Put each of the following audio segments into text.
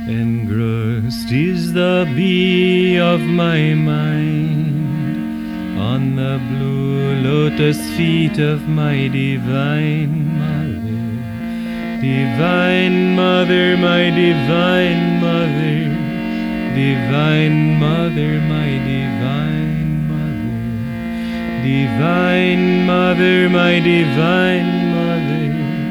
Engrossed is the bee of my mind on the blue lotus feet of my divine mother. Divine mother, my divine mother. Divine mother, my divine mother. Divine mother, my divine mother.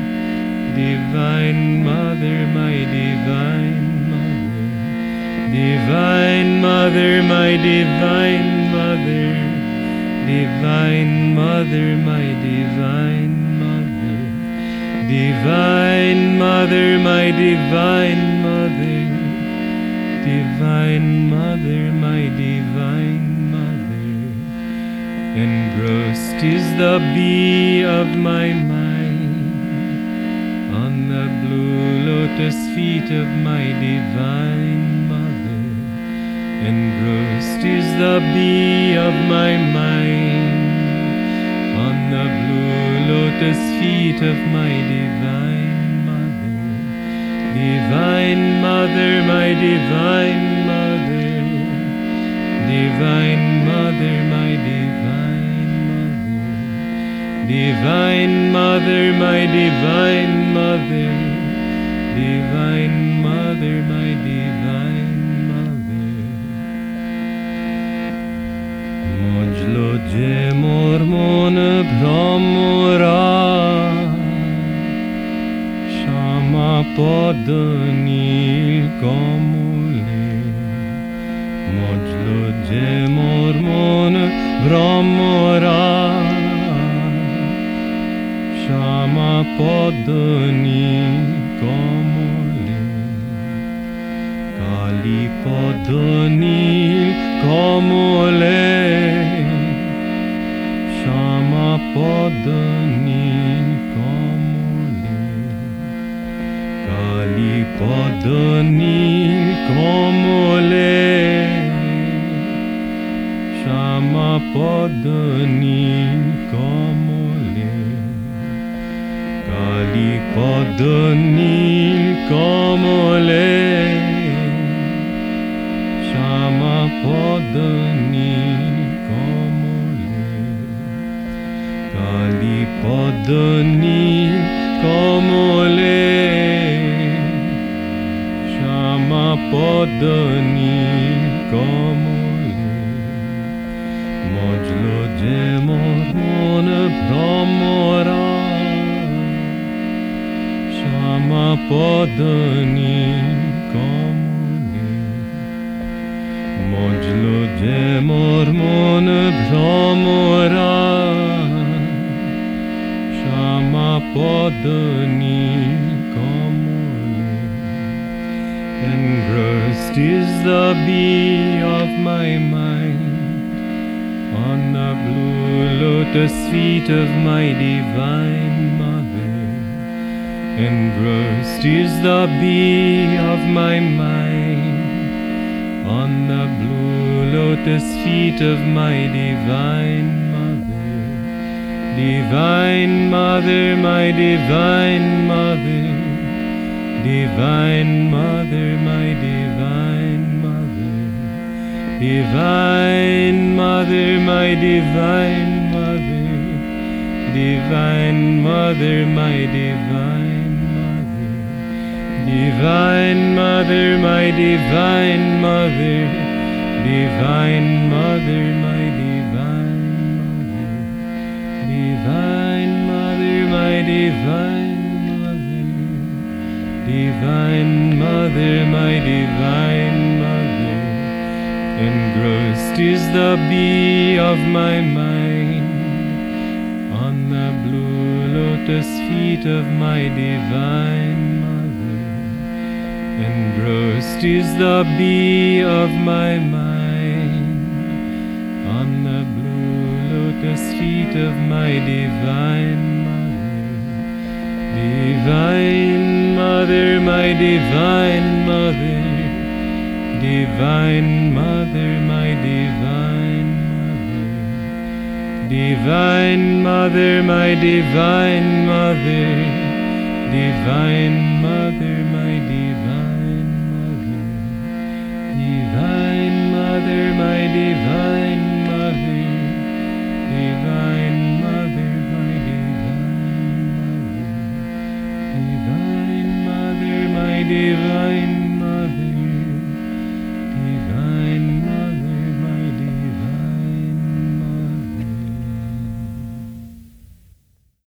Divine mother, my divine mother. Divine mother, my divine mother. Divine mother, my divine mother. Divine mother, my divine mother. Divine mother, my divine mother. Engrossed is the bee of my mind on the blue lotus feet of my divine mother. Engrossed is the bee of my mind on the blue lotus feet of my divine mother. Divine mother, my divine mother. Divine mother, my divine mother. Divine mother, my divine mother. Divine mother, my divine mother. Mojlo je mor mon bhramora shama pod নীল কমলে. মজলো যে মোর মন ভ্রমরা শ্যামা পদ নীল কমলে. কালী পদ নীল কমলে শ্যামা পদ নীল কমলে. কালী পদ নীল কমলে শ্যামা পদ নীল কমলে. কালী পদ নীল কমলে শ্যামা পদ নীল কমলে. কালী পদ নীল কমলে শ্যামা পদ নীল কমলে. মজলো যে মোর মন ভ্রমরা শ্যামা পদ নীল কমলে. মজলো যে মোর মন ভ্রমরা শ্যামা পদ নীল কমলে. Engrossed is the bee of my mind on the blue lotus feet of my divine mother. Engrossed is the bee of my mind on the blue lotus feet of my divine mother. Divine mother, my divine mother. Divine mother, my divine mother. Divine mother, my divine mother. Divine mother, my divine mother. Divine mother, my divine mother. Divine mother, my divine mother. Divine mother, my divine mother. Divine mother, my divine mother. Engrossed is the bee of my mind on the blue lotus feet of my divine mother. Engrossed is the bee of my mind on the blue lotus feet of my divine mother. Divine mother, my divine mother. Divine mother, my divine mother. Divine mother, my divine mother. Divine mother, my divine mother. Divine Mother, my divine